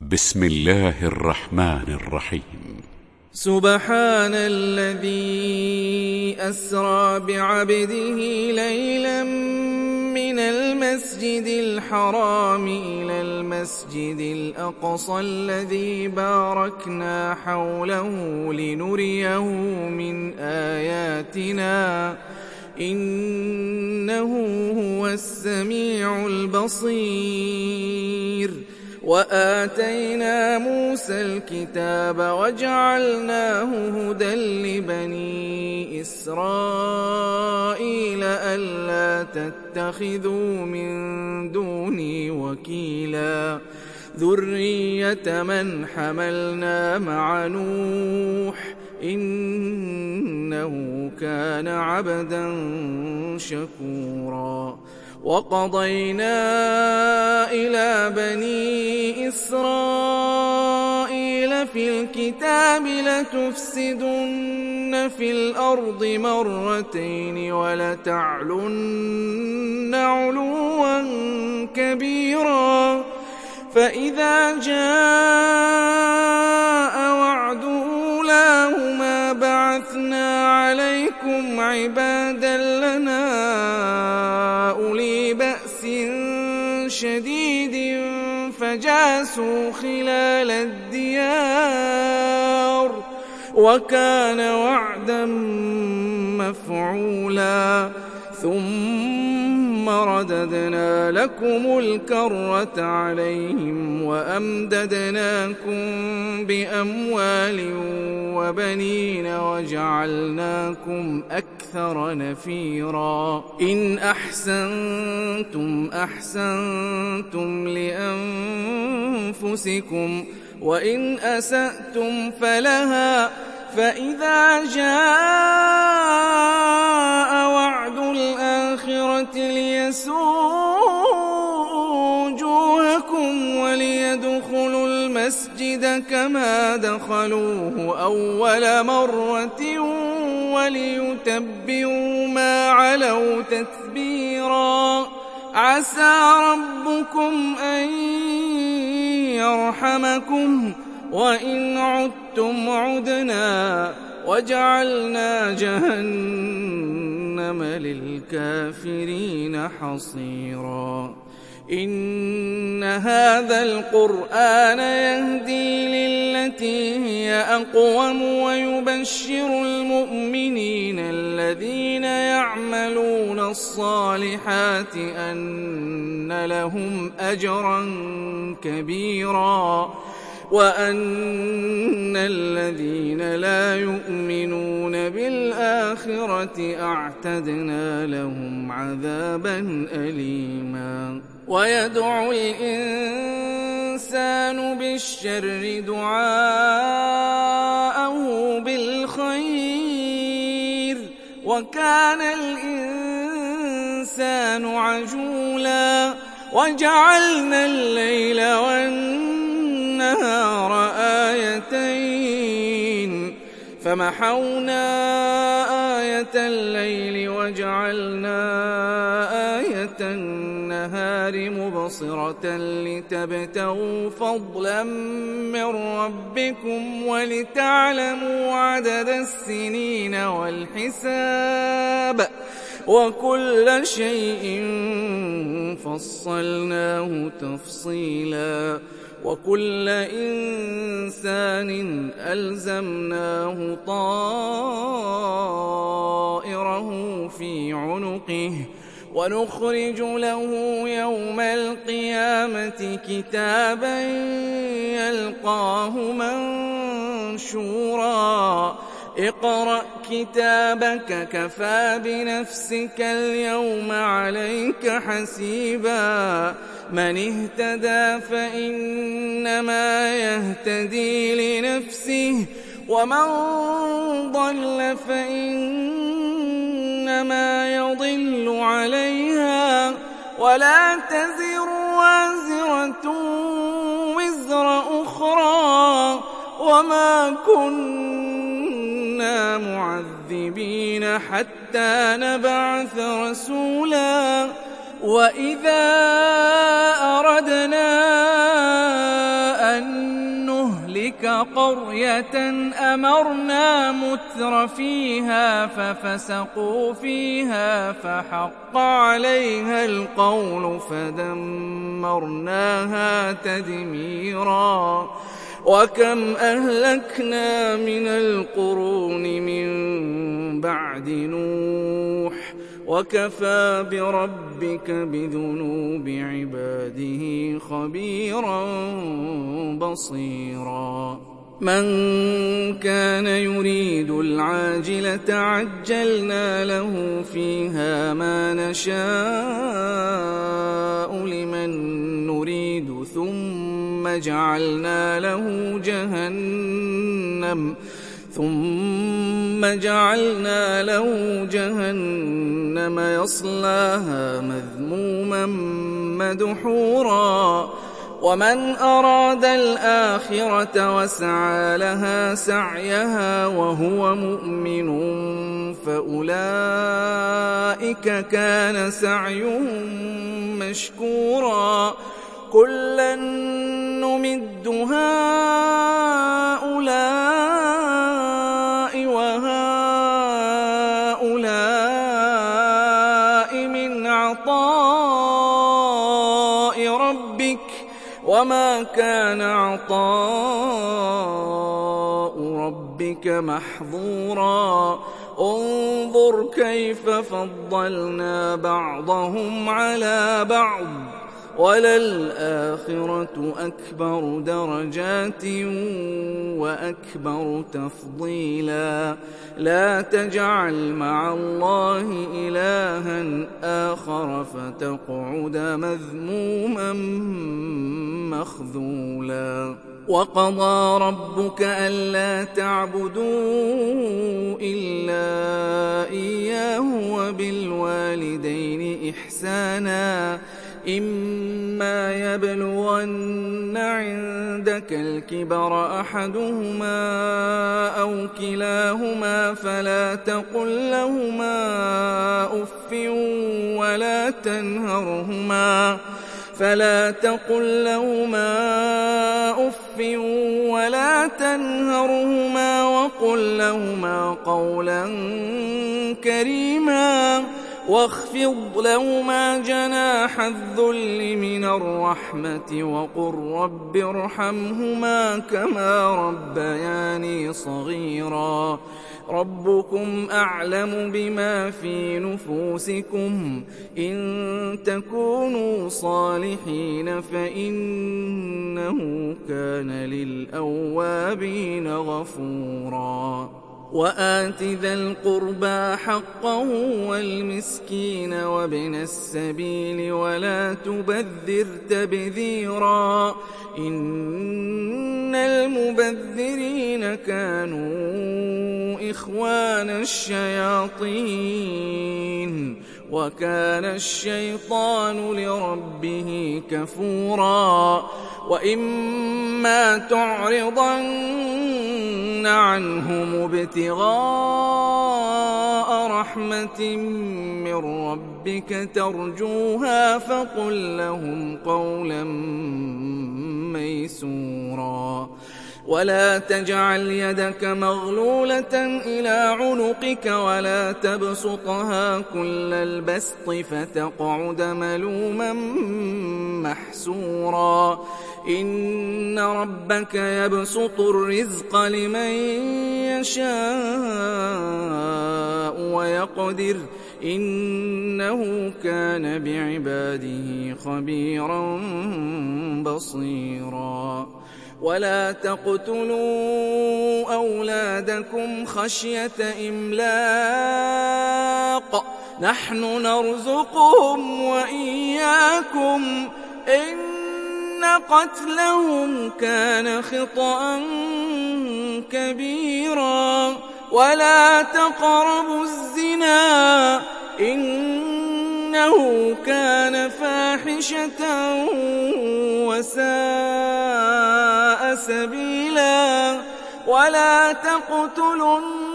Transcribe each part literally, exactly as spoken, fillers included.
بسم الله الرحمن الرحيم. سبحان الذي أسرى بعبده ليلا من المسجد الحرام إلى المسجد الأقصى الذي باركنا حوله لنريه من آياتنا إنه هو السميع البصير. وآتينا موسى الكتاب وجعلناه هدى لبني إسرائيل ألا تتخذوا من دوني وكيلا ذرية من حملنا مع نوح إنه كان عبدا شكورا. وقضينا إلى بني إسرائيل في الكتاب لتفسدن في الأرض مرتين ولتعلن علوا كبيرا فإذا جاء وعد أولاهما بعثنا عليكم عبادا لنا أولي بأس شديد فجاسوا خلال الديار وكان وعدا مفعولا. ثم رددنا لكم الكرة عليهم وأمددناكم بأموال وبنين وجعلناكم أكثر نفيرا. إن أحسنتم أحسنتم لأنفسكم وإن أسأتم فلها فإذا جاء وعد الآخرة ليسوءوا وجوهكم وليدخلوا المسجد كما دخلوه أول مرة وليتبروا ما علوا تتبيرا. عسى ربكم أن يرحمكم وإن عدتم عدنا وجعلنا جهنم للكافرين حصيرا. إن هذا القرآن يهدي للتي هي أقوم ويبشر المؤمنين الذين يعملون الصالحات أن لهم أجرا كبيرا وأن الذين لا يؤمنون بالآخرة أعتدنا لهم عذابا أليما. ويدعو الإنسان بالشر دعاءه بالخير وكان الإنسان عجولا. وجعلنا الليل والنهار آيتين فمحونا آية الليل وجعلنا آية النهار مبصرة لتبتغوا فضلا من ربكم ولتعلموا عدد السنين والحساب وكل شيء فصلناه تفصيلا. وكل إنسان ألزمناه طائره في عنقه ونخرج له يوم القيامة كتابا يلقاه منشورا. اقرأ كتابك كفى بنفسك اليوم عليك حسيبا. من اهتدى فإنما يهتدي لنفسه ومن ضل فإنما يضل عليها ولا تزر وازرة وزر أخرى وما كنا معذبين حتى نبعث رسولا. وإذا أردنا أن ربك قرية أمرنا متر فيها ففسقوا فيها فحق عليها القول فدمرناها تدميرا وكم أهلكنا من القرون من بعد نوح وكفى بربك بذنوب عباده خبيرا بصيرا من كان يريد العاجلة عجلنا له فيها ما نشاء لمن نريد ثم جعلنا له جهنم ثم جعلنا له جهنم يصلاها مذموما مدحورا ومن أراد الآخرة وسعى لها سعيها وهو مؤمن فأولئك كان سعيهم مشكورا كلا نمد هؤلاء وهؤلاء من عطاء ربك وما كان عطاء ربك محظورا انظر كيف فضلنا بعضهم على بعض وللآخرة أكبر درجات وأكبر تفضيلا لا تجعل مع الله إلها آخر فتقعد مذموما مخذولا وقضى ربك ألا تعبدوا إلا إياه وبالوالدين إحسانا إما يبلغن عندك الكبر أحدهما أو كلاهما فلا تقل لهما أف ولا تنهرهما فلا تقل لهما أف ولا تنهرهما وقل لهما قولا كريما واخفض لهما جناح الذل من الرحمة وقل رب ارحمهما كما ربياني صغيرا ربكم أعلم بما في نفوسكم إن تكونوا صالحين فإنه كان للأوابين غفورا وآت ذا القربى حقه والمسكين وابن السبيل ولا تبذر تبذيرا إن المبذرين كانوا إخوان الشياطين وكان الشيطان لربه كفورا وإما تعرضن عنهم ابتغاء رحمة من ربك ترجوها فقل لهم قولا ميسورا ولا تجعل يدك مغلولة إلى عنقك ولا تبسطها كل البسط فتقعد ملوما محسورا إن ربك يبسط الرزق لمن يشاء ويقدر إنه كان بعباده خبيرا بصيرا ولا تقتلوا أولادكم خشية إملاق نحن نرزقهم وإياكم إن قتلهم كان خطأ كبيرا ولا تقربوا الزنا إنه كان فاحشة وساء سبيلا ولا تقتلوا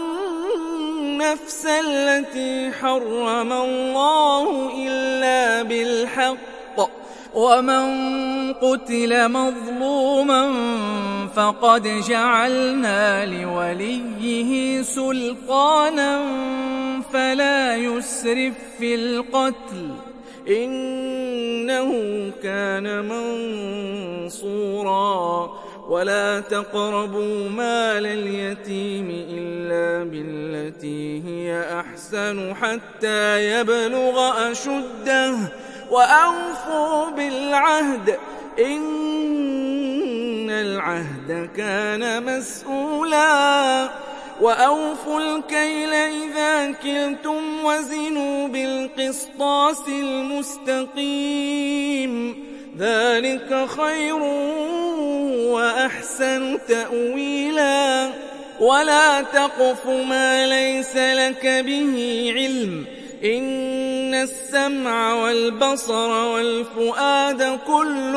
النفس التي حرم الله إلا بالحق ومن قتل مظلوما فقد جعلنا لوليه سلطانا فلا يسرف في القتل إنه كان منصورا ولا تقربوا مال اليتيم إلا بالتي هي أحسن حتى يبلغ أشده وأوفوا بالعهد إن العهد كان مسؤولا وأوفوا الكيل إذا كلتم وزنوا بالقسطاس المستقيم ذلك خير وأحسن تأويلا ولا تقف ما ليس لك به علم إن السمع والبصر والفؤاد كل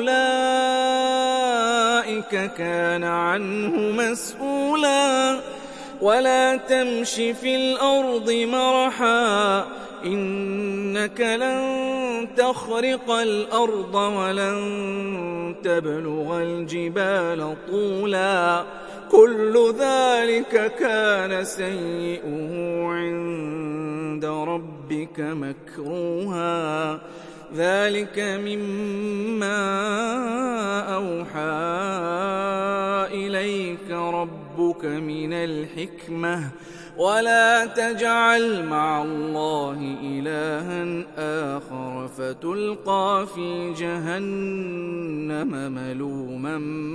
أولئك كان عنه مسؤولا ولا تمش في الأرض مرحا إنك لن تخرق الأرض ولن تبلغ الجبال طولا كل ذلك كان سيئه عند ربك مكروها ذلك مما أوحى إليك ربك من الحكمة ولا تجعل مع الله إلها آخر فتلقى في جهنم ملوما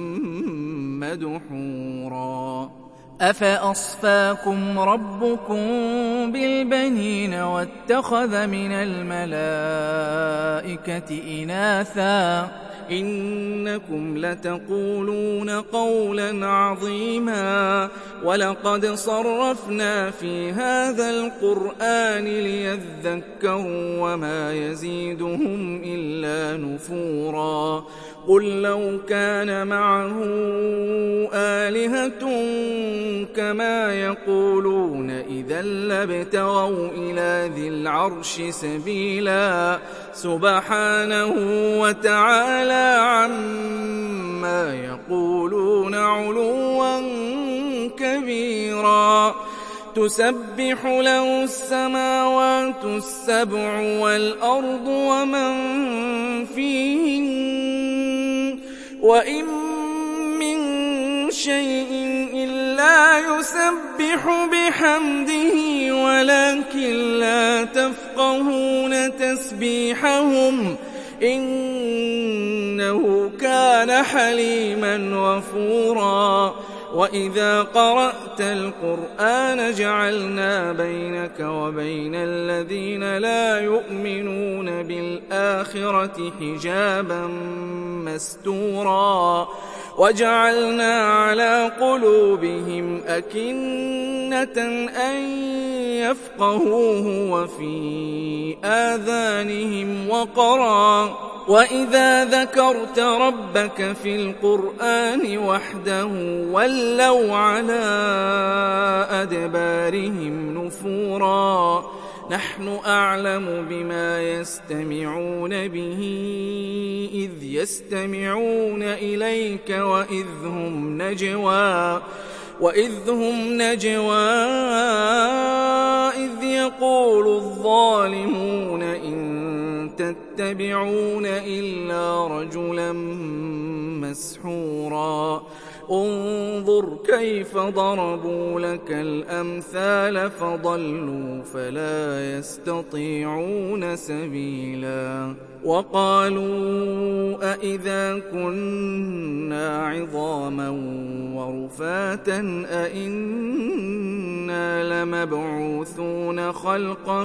مدحورا أفأصفاكم ربكم بالبنين واتخذ من الملائكة إناثا إنكم لتقولون قولا عظيما ولقد صرفنا في هذا القرآن ليذكروا وما يزيدهم إلا نفورا قل لو كان معه آلهة كما يقولون إذا لابتغوا إلى ذي العرش سبيلا سبحانه وتعالى عما يقولون علوا كبيرا تسبح له السماوات السبع والأرض ومن فيهن وإن من شيء إلا يسبح بحمده ولكن لا تفقهون تسبيحهم إنه كان حليما غفورا وإذا قرأت القرآن جعلنا بينك وبين الذين لا يؤمنون بالآخرة حجابا مستورا وجعلنا على قلوبهم أكنة أن يفقهوه وفي آذانهم وقرا وإذا ذكرت ربك في القرآن وحده ولوا على أدبارهم نفورا نحن أعلم بما يستمعون به إذ يستمعون إليك وإذ هم نجوى وإذ هم نجوى إذ يقول الظالمون إن تتبعون إلا رجلا مسحورا انظر كيف ضربوا لك الأمثال فضلوا فلا يستطيعون سبيلا وقالوا أئذا كنا عظاما ورفاتا أئنا لمبعوثون خلقا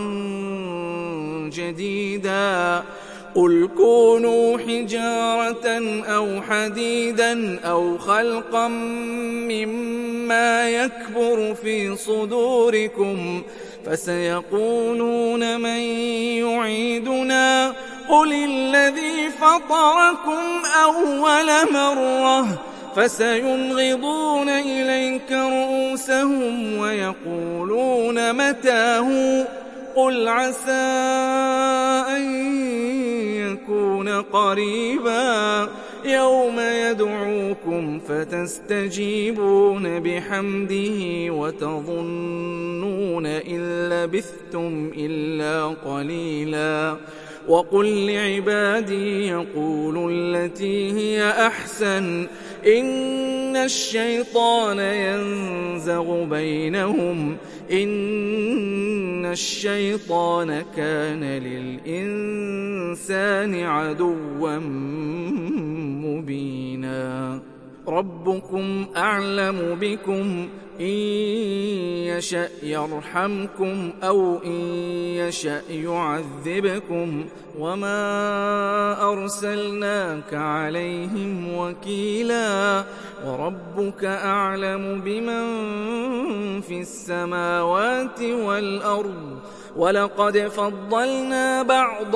جديدا قل كونوا حجارة أو حديدا أو خلقا مما يكبر في صدوركم فسيقولون من يعيدنا قل الذي فطركم أول مرة فسينغضون إليك رؤوسهم ويقولون متاه قل عسى أن يكون قريبا يوم يدعوكم فتستجيبون بحمده وتظنون إن لبثتم إلا قليلا وقل لعبادي يقولوا التي هي أحسن إن الشيطان ينزغ بينهم إن الشيطان كان للإنسان عدوا مبينا ربكم أعلم بكم إن يشأ يرحمكم أو إن يشأ يعذبكم وما أرسلناك عليهم وكيلا وربك أعلم بمن في السماوات والأرض ولقد فضلنا بعض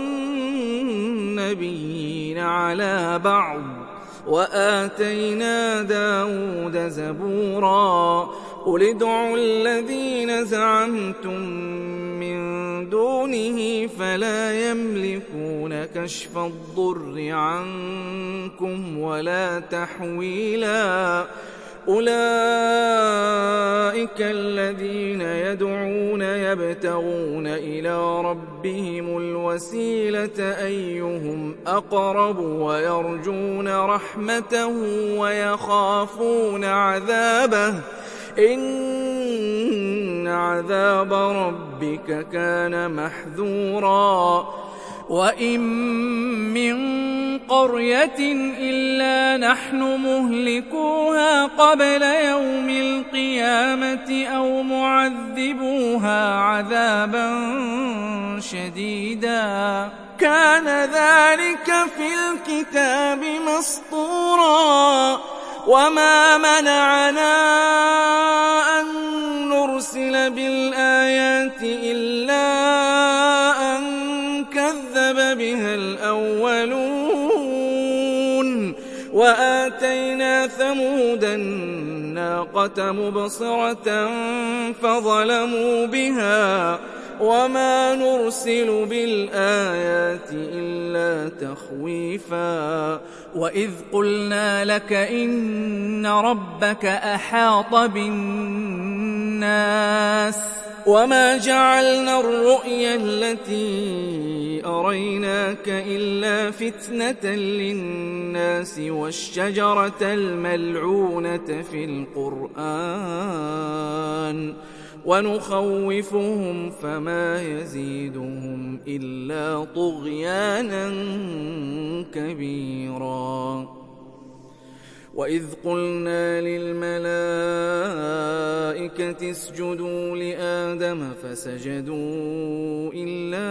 النبيين على بعض وآتينا داود زبورا قل ادعوا الذين زعمتم من دونه فلا يملكون كشف الضر عنكم ولا تحويلا أولئك الذين يدعون يبتغون إلى ربهم الوسيلة أيهم أقرب ويرجون رحمته ويخافون عذابه إن عذاب ربك كان محذورا وإن من قرية إلا نحن مهلكوها قبل يوم القيامة أو معذبوها عذابا شديدا كان ذلك في الكتاب مسطورا وما منعنا أن نرسل بالآيات إلا أن كذب بها الأولون وآتينا ثمود الناقة مبصرة فظلموا بها وما نرسل بالآيات إلا تخويفا وإذ قلنا لك إن ربك أحاط بالناس وما جعلنا الرؤيا التي أريناك إلا فتنة للناس والشجرة الملعونة في القرآن ونخوفهم فما يزيدهم إلا طغيانا كبيرا وإذ قلنا للملائكة اسجدوا لآدم فسجدوا إلا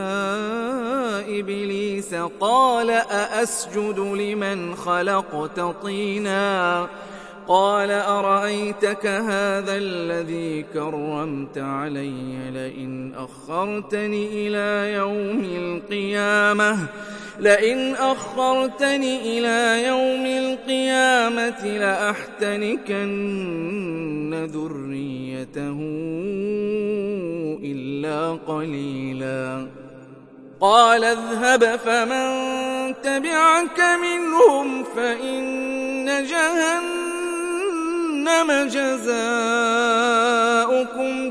إبليس قال أأسجد لمن خلقت طينا قال أرأيتك هذا الذي كرمت علي لئن أخرتني إلى يوم القيامة لئن أخرتني إلى يوم القيامة لأحتنكن ذريته إلا قليلا قال اذهب فمن تبعك منهم فإن جهنم جزاؤكم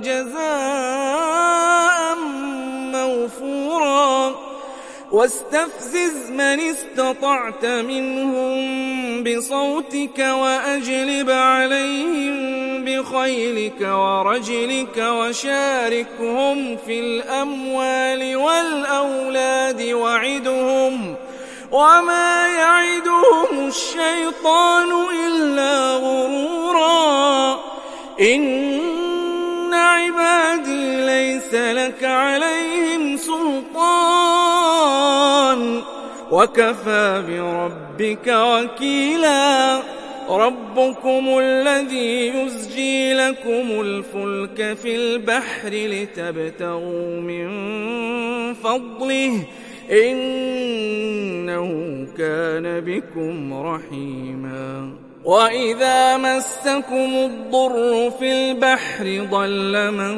جزاء موفورا واستفزز من استطعت منهم بصوتك وأجلب عليهم بخيلك ورجلك وشاركهم في الأموال والأولاد وعدهم وما يعدهم الشيطان إلا غرورا إن عبادي ليس لك عليهم سلطان وكفى بربك وكيلا ربكم الذي يزجي لكم الفلك في البحر لتبتغوا من فضله إنه كان بكم رحيما وإذا مسكم الضر في البحر ضل من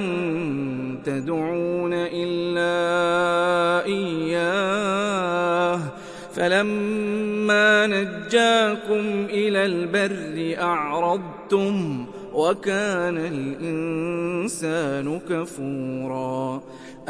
تدعون إلا إياه فلما نجاكم إلى البر أعرضتم وكان الإنسان كفورا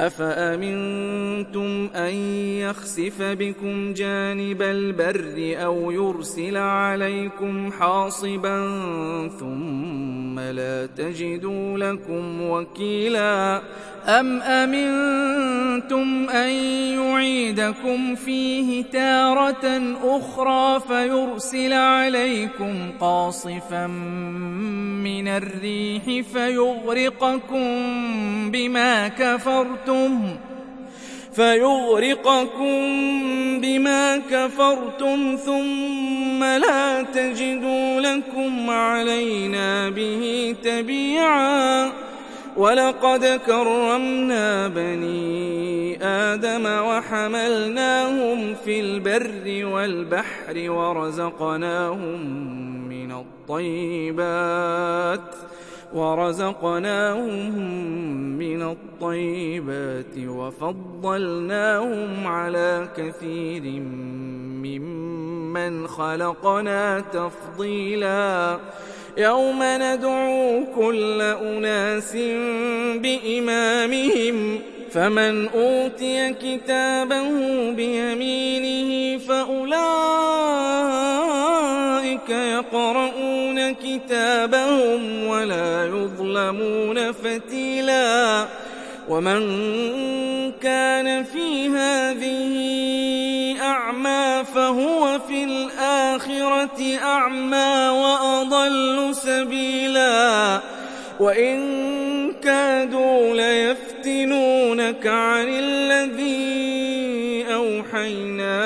أفأمنتم أن يخسف بكم جانب البر أو يرسل عليكم حاصبا ثم لا تجدوا لكم وكيلا أم أمنتم أن يعيدكم فيه تارة أخرى فيرسل عليكم قاصفا من الريح فيغرقكم بما كفرتم فيغرقكم بما كفرتم ثم لا تجدوا لكم علينا به تبيعا ولقد كرمنا بني آدم وحملناهم في البر والبحر ورزقناهم من الطيبات ورزقناهم من الطيبات وفضلناهم على كثير ممن خلقنا تفضيلا يوم ندعو كل أناس بإمامهم فمن أوتي كتابه بيمينه فأولئك يقرؤون كتابهم ولا يظلمون فتيلا ومن كان في هذه أعمى فهو في الآخرة أعمى وأضل سبيلا وإن كادوا ليفتنونك عن الذي أوحينا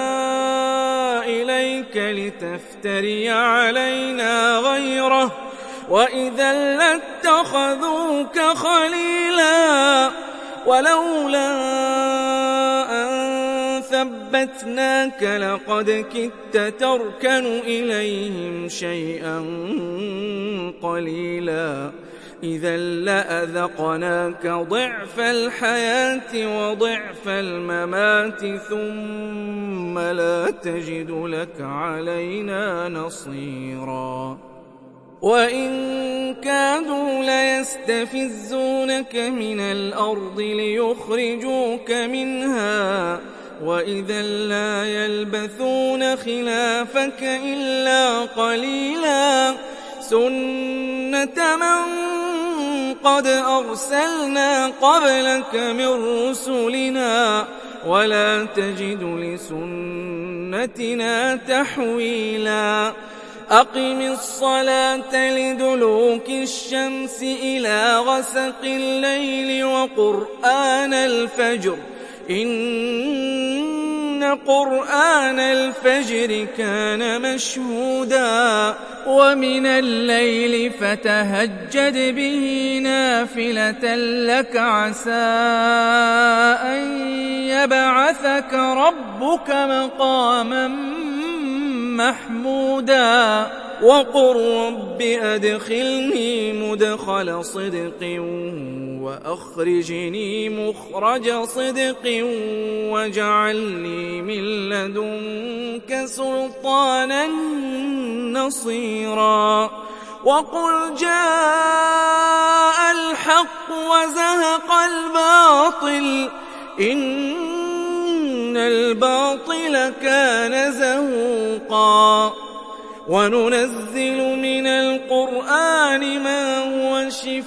إليك لتفتري علينا غيره وإذا لاتخذوك خليلا ولولا أن ثبتناك لقد كدت تركن إليهم شيئا قليلا إذا لأذقناك ضعف الحياة وضعف الممات ثم لا تجد لك علينا نصيرا وإن كادوا ليستفزونك من الأرض ليخرجوك منها وإذا لا يلبثون خلافك إلا قليلا سنة من قد أرسلنا قبلك من رسلنا ولا تجد لسنتنا تحويلا أقم الصلاة لدلوك الشمس إلى غسق الليل وقرآن الفجر إن قرآن الفجر كان مشهودا ومن الليل فتهجد به نافلة لك عسى أن يبعثك ربك مقاما محمودا وقل رب أدخلني مدخل صدق وأخرجني مخرج صدق واجعل لي من لدنك سلطانا نصيرا وقل جاء الحق وزهق الباطل إن الباطل كان زهوقا وننزل من القرآن ما هو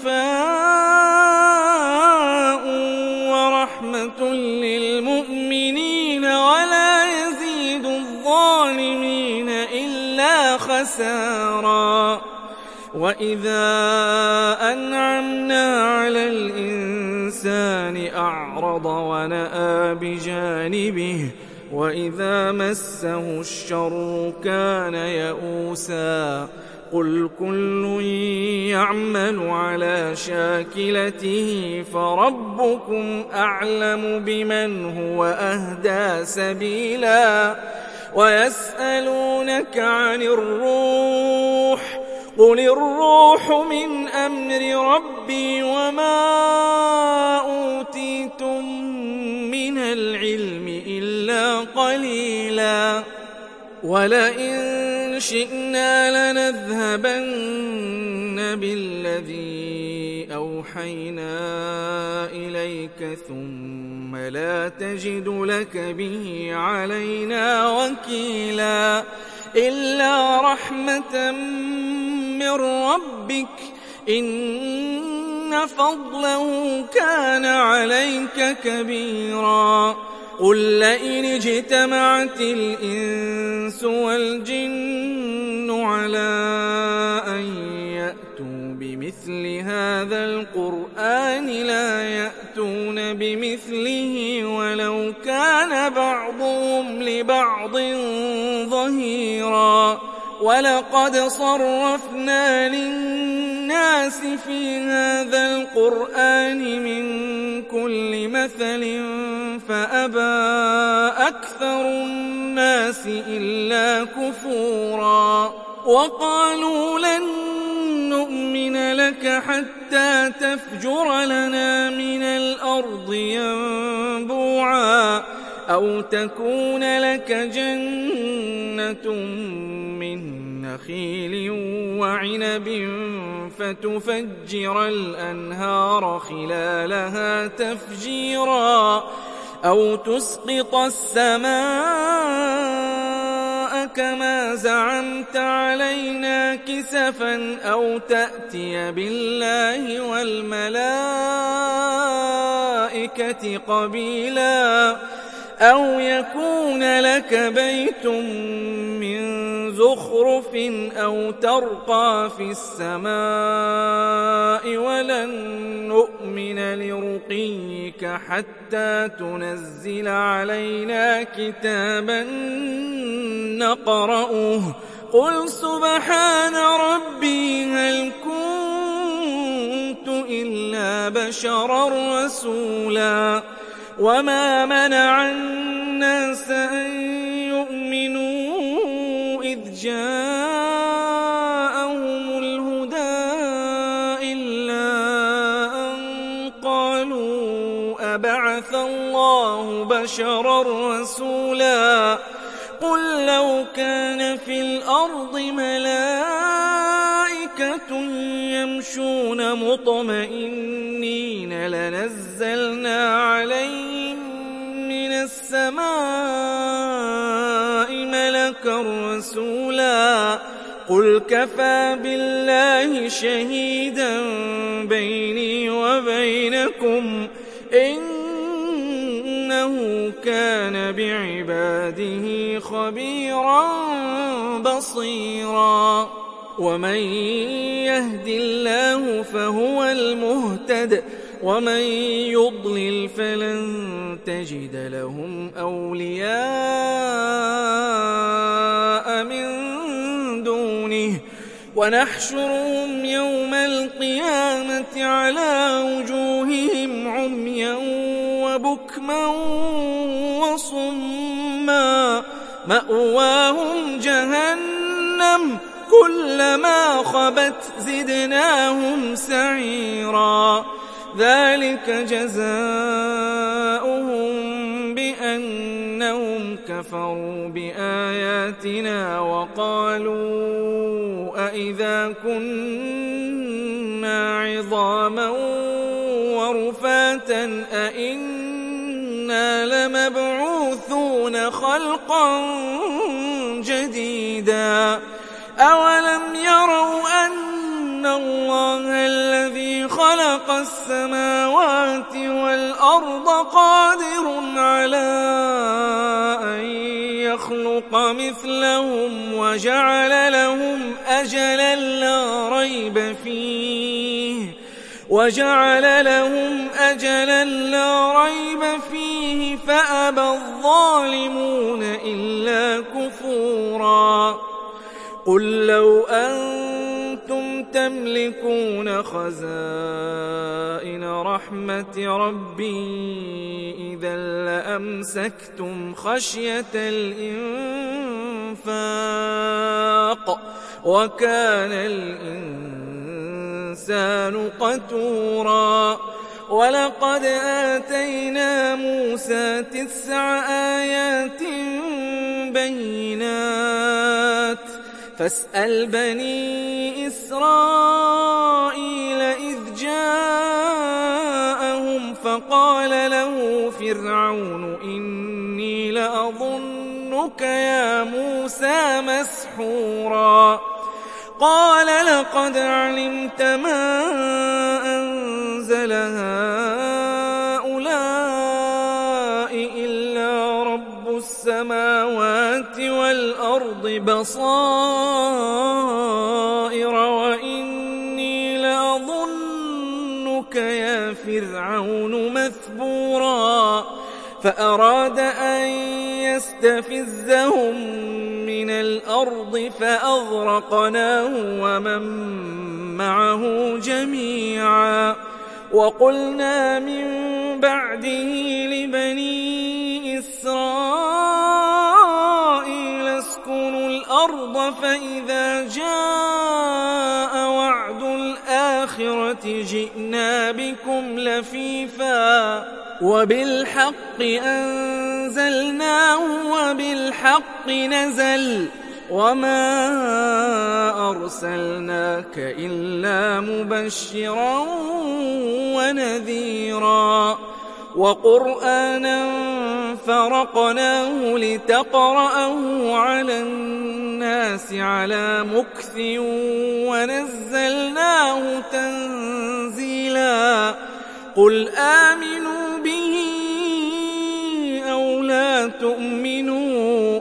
شفاء ورحمة للمؤمنين ولا يزيد الظالمين إلا خسارا وإذا أنعمنا على الإنسان أعرض ونأى بجانبه وإذا مسه الشر كان يئوسا قل كل يعمل على شاكلته فربكم أعلم بمن هو أهدى سبيلا ويسألونك عن الروح قل الروح من أمر ربي وما أوتيتم من العلم إلا إلا قليلا ولئن شئنا لنذهبن بالذي أوحينا إليك ثم لا تجد لك به علينا وكيلا إلا رحمة من ربك إن فضله كان عليك كبيرا قل لئن اجتمعت الإنس والجن على أن يأتوا بمثل هذا القرآن لا يأتون بمثله ولو كان بعضهم لبعض ظهيرا ولقد صرفنا للناس في هذا القرآن من كل مثل فأبى أكثر الناس إلا كفورا وقالوا لن نؤمن لك حتى تفجر لنا من الأرض ينبوعا أو تكون لك جنة من نخيل وعنب فتفجر الأنهار خلالها تفجيرا أو تسقط السماء كما زعمت علينا كسفا أو تأتي بالله والملائكة قبيلا أو يكون لك بيت من زخرف أو ترقى في السماء ولن نؤمن لرقيك حتى تنزل علينا كتابا نقرأه قل سبحان ربي هل كنت إلا بشرا رسولا وما منع الناس أن يؤمنوا إذ جاءهم الهدى إلا أن قالوا أبعث الله بشرا رسولا قل لو كان في الأرض ملائكة يمشون مطمئنين لنزلنا عليهم من السماء ملكا رسولا قل كفى بالله شهيدا بيني وبينكم إنه كان بعباده خبيرا بصيرا ومن يهد الله فهو المهتد ومن يضلل فلن تجد لهم أولياء من دونه ونحشرهم يوم القيامة على وجوههم عميا وبكما وصما مأواهم جهنم كلما خبت زدناهم سعيرا ذلك جزاؤهم بأنهم كفروا بآياتنا وقالوا أئذا كنا عظاما ورفاتا أئنا لمبعوثون خلقا جديدا أولم يروا أن الله الذي خلق السماوات والأرض قادر على أن يخلق مثلهم وجعل لهم أجلا لا ريب فيه وجعل لهم أجلا لا ريب فيه فأبى الظالمون إلا كفورا قل لو أنتم تملكون خزائن رحمة ربي إذا لأمسكتم خشية الإنفاق وكان الإنسان قتورا ولقد آتينا موسى تسع آيات بينات فاسأل بني إسرائيل إذ جاءهم فقال له فرعون إني لأظنك يا موسى مسحورا قال لقد علمت ما أنزل هؤلاء إلا رب السماوات والأرض بصائر وإني لأظنك يا فرعون مثبورا فأراد أن يستفزهم من الأرض فأغرقناه ومن معه جميعا وقلنا من بعده لبني إسرائيل اسكنوا الأرض فإذا جاء وعد الآخرة جئنا بكم لفيفا وبالحق أنزلناه وبالحق نزل وما أرسلناك إلا مبشرا ونذيرا وقرآنا فرقناه لتقرأه على الناس على مكث ونزلناه تنزيلا قل آمنوا به أو لا تؤمنوا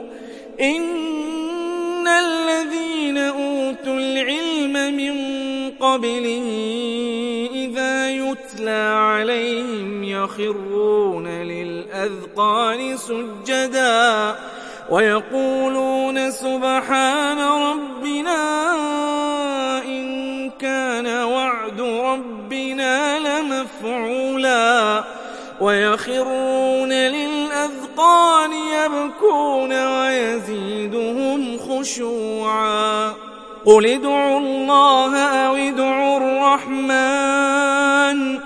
إن الذين أوتوا العلم من قبله إذا يتلى عليهم يخرون للأذقان سجدا ويقولون سبحان ربنا إن كان وعد ربنا لمفعولا ويخرون للأذقان يبكون ويزيدهم خشوعا قل ادعوا الله أو ادعوا الرحمن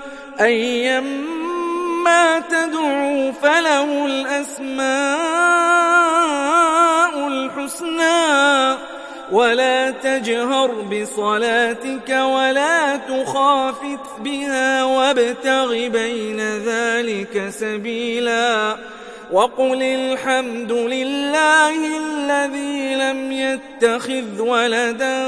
أيما تدعوا فله الأسماء الحسنى ولا تجهر بصلاتك ولا تخافت بها وابتغ بين ذلك سبيلا وقل الحمد لله الذي لم يتخذ ولدا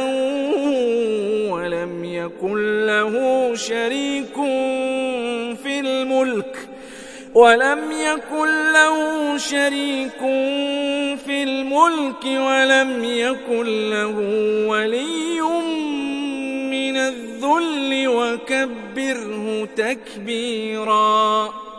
ولم يكن له شريك في الملك ولم يكن له شريك في الملك ولم يكن له ولي من الذل وكبره تكبيرا.